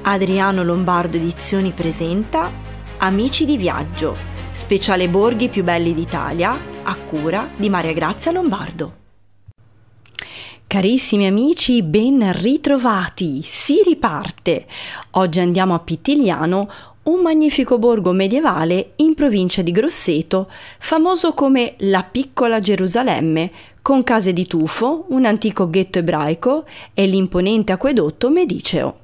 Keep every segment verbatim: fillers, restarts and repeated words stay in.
Adriano Lombardo Edizioni presenta Amici di Viaggio, speciale borghi più belli d'Italia, a cura di Maria Grazia Lombardo. Carissimi amici, ben ritrovati, si riparte! Oggi andiamo a Pittigliano, un magnifico borgo medievale in provincia di Grosseto, famoso come la piccola Gerusalemme, con case di tufo, un antico ghetto ebraico e l'imponente acquedotto mediceo.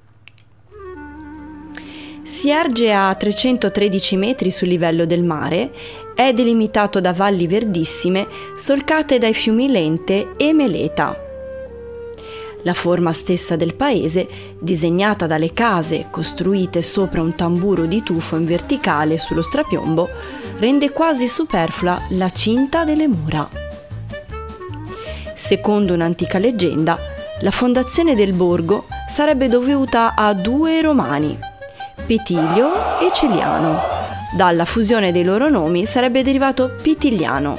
Si erge a trecentotredici metri sul livello del mare, è delimitato da valli verdissime solcate dai fiumi Lente e Meleta. La forma stessa del paese, disegnata dalle case costruite sopra un tamburo di tufo in verticale sullo strapiombo, rende quasi superflua la cinta delle mura. Secondo un'antica leggenda, la fondazione del borgo sarebbe dovuta a due romani, Petilio e Celiano. Dalla fusione dei loro nomi sarebbe derivato Pittigliano.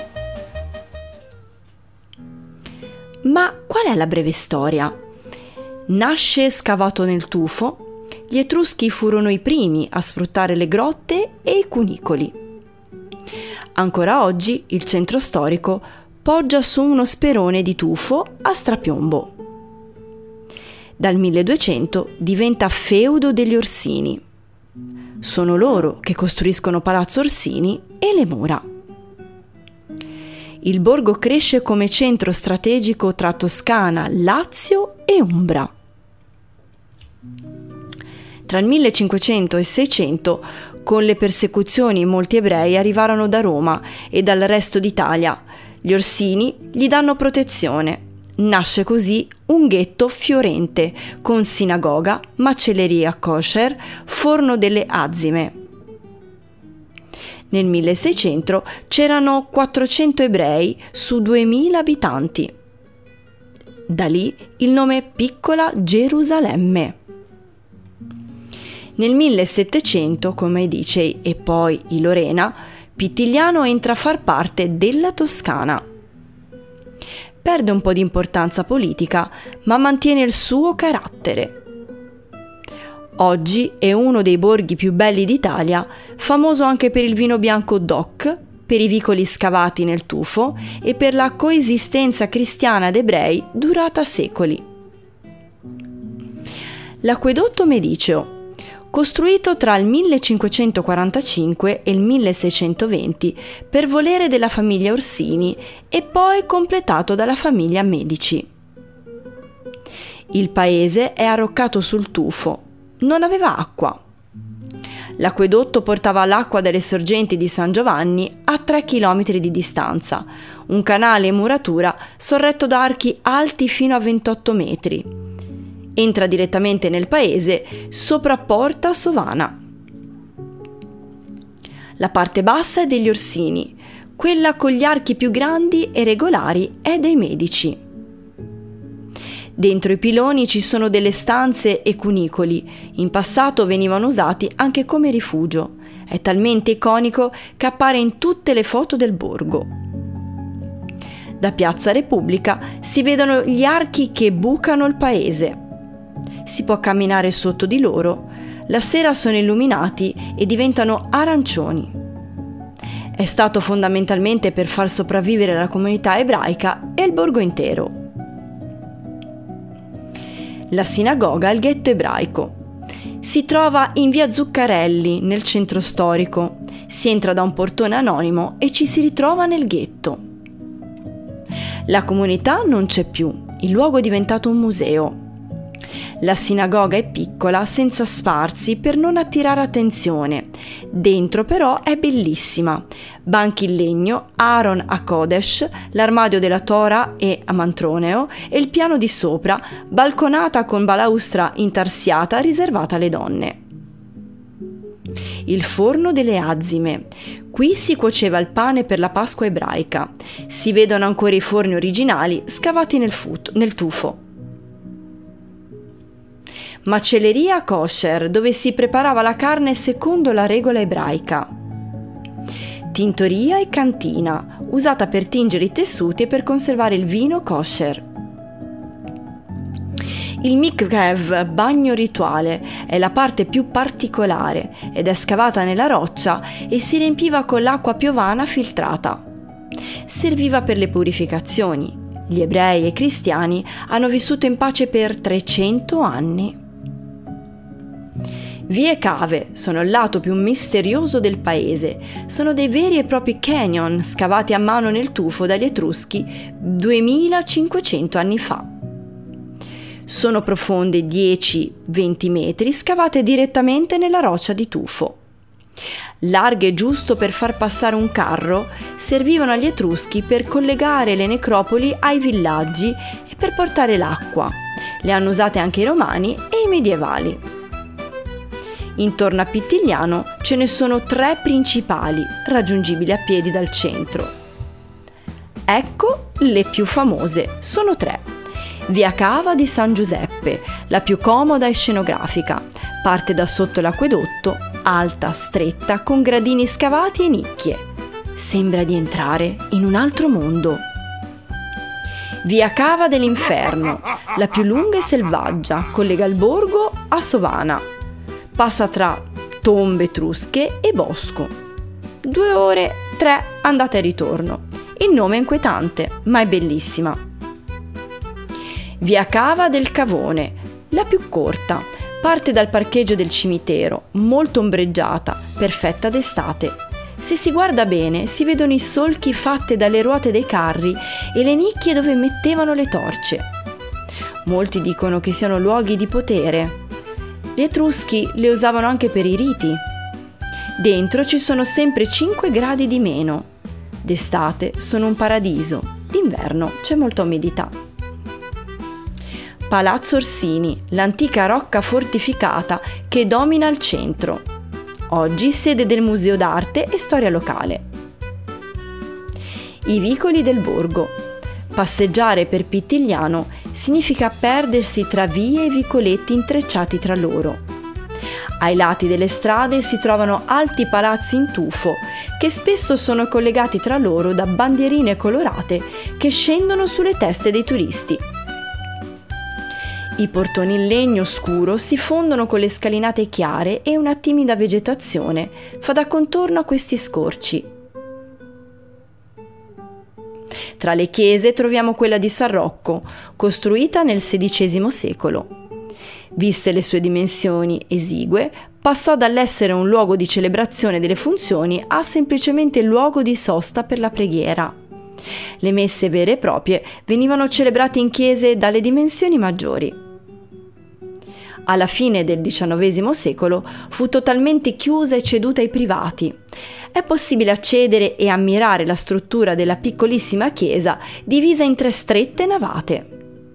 Ma qual è la breve storia? Nasce scavato nel tufo, gli Etruschi furono i primi a sfruttare le grotte e i cunicoli. Ancora oggi il centro storico poggia su uno sperone di tufo a strapiombo. Dal milleduecento diventa feudo degli Orsini. Sono loro che costruiscono Palazzo Orsini e le mura. Il borgo cresce come centro strategico tra Toscana, Lazio e Umbra. Tra il millecinquecento e il seicento, con le persecuzioni, molti ebrei arrivarono da Roma e dal resto d'Italia. Gli Orsini gli danno protezione. Nasce così un ghetto fiorente, con sinagoga, macelleria kosher, forno delle azime. Nel milleseicento c'erano quattrocento ebrei su duemila abitanti. Da lì il nome Piccola Gerusalemme. Nel millesettecento, come dice e poi i Lorena, Pittigliano entra a far parte della Toscana. Perde un po' di importanza politica, ma mantiene il suo carattere. Oggi è uno dei borghi più belli d'Italia, famoso anche per il vino bianco DOC, per i vicoli scavati nel tufo e per la coesistenza cristiana ed ebrei durata secoli. L'acquedotto mediceo, costruito tra il millecinquecentoquarantacinque e il milleseicentoventi per volere della famiglia Orsini e poi completato dalla famiglia Medici. Il paese è arroccato sul tufo, non aveva acqua. L'acquedotto portava l'acqua dalle sorgenti di San Giovanni a tre chilometri di distanza, un canale in muratura sorretto da archi alti fino a ventotto metri. Entra direttamente nel paese sopra Porta Sovana. La parte bassa è degli Orsini, quella con gli archi più grandi e regolari è dei Medici. Dentro i piloni ci sono delle stanze e cunicoli, in passato venivano usati anche come rifugio. È talmente iconico che appare in tutte le foto del borgo. Da Piazza Repubblica si vedono gli archi che bucano il paese. Si può camminare sotto di loro, la sera sono illuminati e diventano arancioni. È stato fondamentalmente per far sopravvivere la comunità ebraica e il borgo intero. La sinagoga è il ghetto ebraico. Si trova in via Zuccarelli, nel centro storico. Si entra da un portone anonimo e ci si ritrova nel ghetto. La comunità non c'è più, il luogo è diventato un museo. La sinagoga è piccola, senza spazi, per non attirare attenzione. Dentro però è bellissima. Banchi in legno, Aaron a Kodesh, l'armadio della Tora e Amantroneo e il piano di sopra, balconata con balaustra intarsiata riservata alle donne. Il forno delle azime. Qui si cuoceva il pane per la Pasqua ebraica. Si vedono ancora i forni originali scavati nel, fut- nel tufo. Macelleria kosher, dove si preparava la carne secondo la regola ebraica. Tintoria e cantina, usata per tingere i tessuti e per conservare il vino kosher. Il mikvev, bagno rituale, è la parte più particolare ed è scavata nella roccia e si riempiva con l'acqua piovana filtrata. Serviva per le purificazioni. Gli ebrei e i cristiani hanno vissuto in pace per trecento anni. Vie cave sono il lato più misterioso del paese. Sono dei veri e propri canyon scavati a mano nel tufo dagli Etruschi duemilacinquecento anni fa. Sono profonde dieci venti metri, scavate direttamente nella roccia di tufo. Larghe giusto per far passare un carro, servivano agli Etruschi per collegare le necropoli ai villaggi e per portare l'acqua. Le hanno usate anche i Romani e i medievali. Intorno a Pittigliano ce ne sono tre principali, raggiungibili a piedi dal centro. Ecco le più famose, sono tre. Via Cava di San Giuseppe, la più comoda e scenografica, parte da sotto l'acquedotto, alta, stretta, con gradini scavati e nicchie. Sembra di entrare in un altro mondo. Via Cava dell'Inferno, la più lunga e selvaggia, collega il borgo a Sovana. Passa tra tombe etrusche e bosco. Due ore, tre andate e ritorno. Il nome è inquietante, ma è bellissima. Via Cava del Cavone, la più corta, parte dal parcheggio del cimitero, molto ombreggiata, perfetta d'estate. Se si guarda bene si vedono i solchi fatte dalle ruote dei carri e le nicchie dove mettevano le torce. Molti dicono che siano luoghi di potere. Gli Etruschi le usavano anche per i riti. Dentro ci sono sempre cinque gradi di meno. D'estate sono un paradiso, d'inverno c'è molta umidità. Palazzo Orsini, l'antica rocca fortificata che domina il centro. Oggi sede del Museo d'Arte e Storia Locale. I vicoli del borgo. Passeggiare per Pittigliano significa perdersi tra vie e vicoletti intrecciati tra loro. Ai lati delle strade si trovano alti palazzi in tufo che spesso sono collegati tra loro da bandierine colorate che scendono sulle teste dei turisti. I portoni in legno scuro si fondono con le scalinate chiare e una timida vegetazione fa da contorno a questi scorci. Tra le chiese troviamo quella di San Rocco, costruita nel sedicesimo secolo. Viste le sue dimensioni esigue, passò dall'essere un luogo di celebrazione delle funzioni a semplicemente luogo di sosta per la preghiera. Le messe vere e proprie venivano celebrate in chiese dalle dimensioni maggiori. Alla fine del diciannovesimo secolo fu totalmente chiusa e ceduta ai privati. È possibile accedere e ammirare la struttura della piccolissima chiesa divisa in tre strette navate.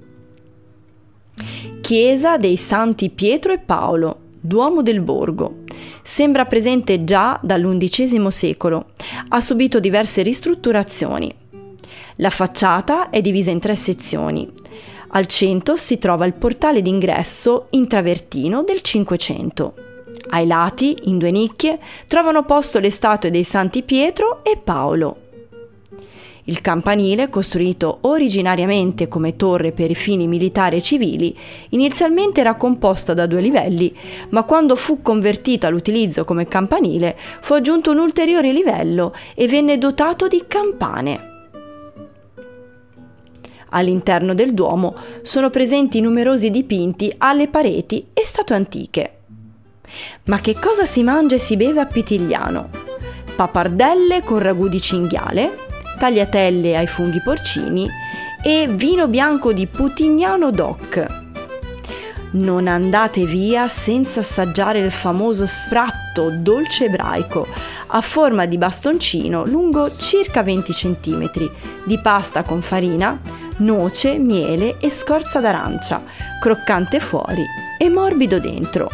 Chiesa dei Santi Pietro e Paolo, Duomo del Borgo. Sembra presente già dall'undicesimo secolo. Ha subito diverse ristrutturazioni. La facciata è divisa in tre sezioni. Al centro si trova il portale d'ingresso in travertino del Cinquecento. Ai lati, in due nicchie, trovano posto le statue dei Santi Pietro e Paolo. Il campanile, costruito originariamente come torre per i fini militari e civili, inizialmente era composto da due livelli, ma quando fu convertito all'utilizzo come campanile fu aggiunto un ulteriore livello e venne dotato di campane. All'interno del Duomo sono presenti numerosi dipinti alle pareti e statue antiche. Ma che cosa si mangia e si beve a Pittigliano? Pappardelle con ragù di cinghiale, tagliatelle ai funghi porcini e vino bianco di Putignano Doc. Non andate via senza assaggiare il famoso sfratto dolce ebraico a forma di bastoncino lungo circa venti centimetri, di pasta con farina, noce, miele e scorza d'arancia, croccante fuori e morbido dentro.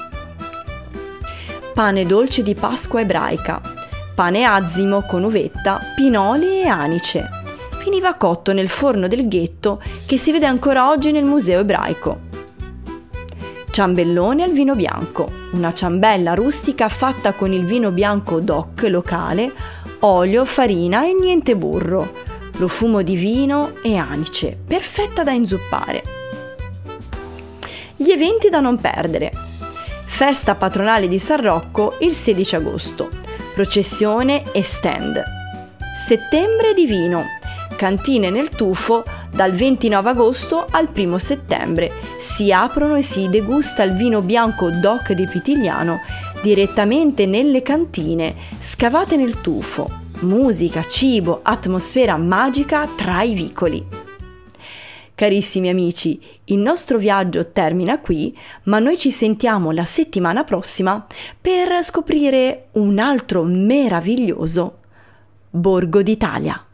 Pane dolce di Pasqua ebraica, pane azimo con uvetta, pinoli e anice. Finiva cotto nel forno del ghetto che si vede ancora oggi nel museo ebraico. Ciambellone al vino bianco, una ciambella rustica fatta con il vino bianco doc locale, olio, farina e niente burro. Profumo di vino e anice, perfetta da inzuppare. Gli eventi da non perdere: festa patronale di San Rocco il sedici agosto, processione e stand. Settembre di vino, cantine nel tufo dal ventinove agosto al primo settembre. Si aprono e si degusta il vino bianco DOC di Pitigliano direttamente nelle cantine scavate nel tufo. Musica, cibo, atmosfera magica tra i vicoli. Carissimi amici, il nostro viaggio termina qui, ma noi ci sentiamo la settimana prossima per scoprire un altro meraviglioso Borgo d'Italia.